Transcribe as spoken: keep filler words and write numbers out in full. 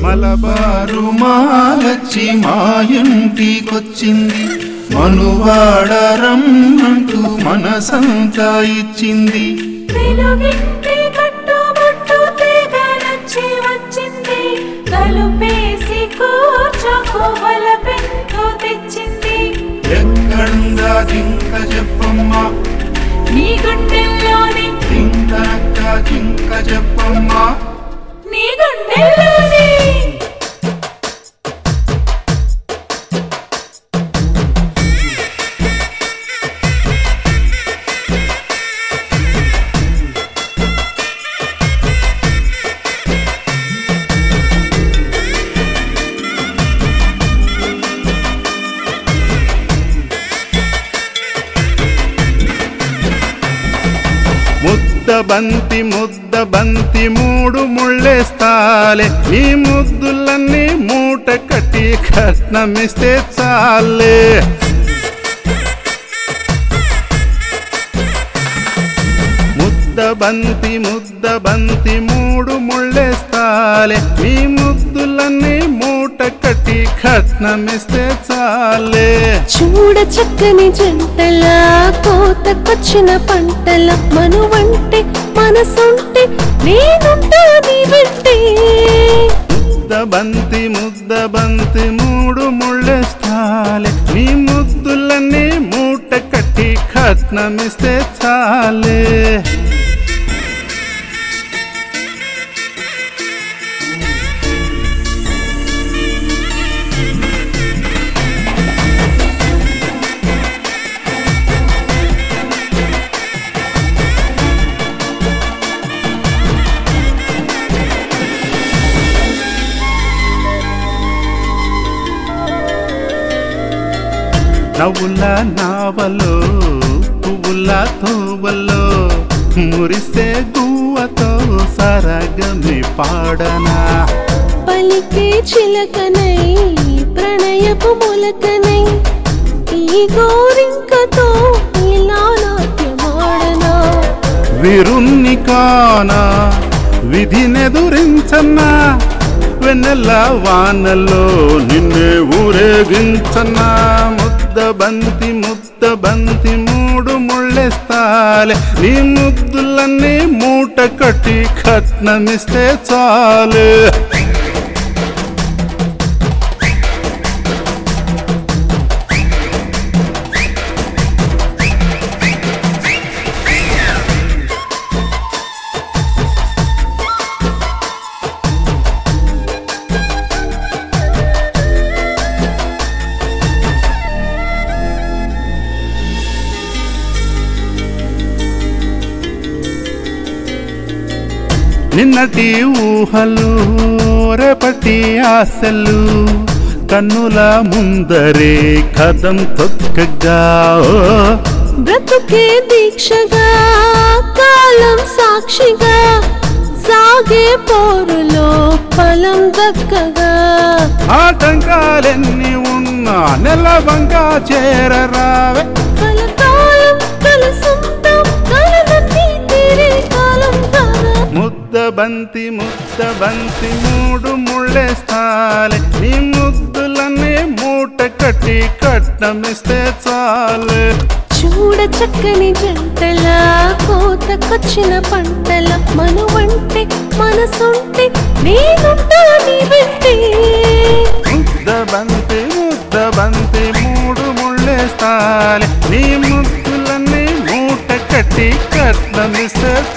మలబారు మాలచ్చి మా ఇంటికొచ్చింది, మనువాడరమ్మంటూ మనసంతా ఇచ్చింది. వెలుగింటి కట్టుబొట్టు తెగ నచ్చి వచ్చింది, తలుపేసి కూర్చోకోవల పెంకు తెచ్చింది. ఎక్కడుందా జింక చెప్పమ్మా, నీ గుండెల్లోని జింకనక్క జింక చెప్పమ్మా, నీ గుండెల్లోని. ముద్ద బంతి ముద్ద బంతి మూడు ముళ్ళేస్తాలే, నీ ముద్దులన్నీ మూట కట్టి కట్నమిస్తే చాలే. ముద్ద బంతి ముద్ద బంతి మూడు ముళ్ళేస్తాలే, నీ ముద్దులన్నీ మూట కట్టి కట్నమిస్తే చాలే. చూడ చక్కని జంటలా కోతకొచ్చిన పంటల, మనువంటే మనసుంటే నేనుంటా నీ వెంటే. ముద్ద బంతి ముద్ద బంతి మూడు ముళ్ళేస్తాలే, నీ ముద్దులన్నీ మూట కట్టి కట్నమిస్తే చాలే. నవ్వుల నావలో పువ్వుల తోవలో మురిసే గువ్వతో సరగమి పాడనా. పలికే చిలకనై ప్రణయపు మొలకనై ఈ గోరింకతో ఇలా నాట్యమాడనా. విరున్ని కానా విధినెదురించన్నా, వెన్నెల వానల్లో నిన్నే ఊరేగించన్నా. ముద్ద బంతి ముద్ద బంతి మూడు ముళ్ళేస్తాలే, నీ ముద్దులన్నీ మూట కట్టి కట్నమిస్తే చాలే. నిన్నటి ఊహలు రేపటి ఆశలు కన్నుల ముందరే కదం తొక్కగా. బ్రతుకే దీక్షగా కాలం సాక్షిగా సాగే పోరులో ఫలం దక్కగా. ఆటంకాలెన్ని ఉన్నా నెలవంగా చేరరావే, కలకాలం కలసుంటాం కలలన్నీ తీరే కాలం కాదా. ముద్ద బంతి ముద్ద బంతి మూడు ముళ్ళేస్తాలే, నీ ముద్దులన్నీ మూట కట్టి కట్నమిస్తే చాలే. చూడ చక్కని జంటలా కోతకొచ్చిన పంటల, మనువంటే మనసుంటే నేనుంటా నీ వెంటే. ముద్ద బంతి ముద్ద బంతి మూడు ముళ్ళేస్తాలే, నీ ముద్దులన్నీ మూట కట్టి కట్నమిస్తే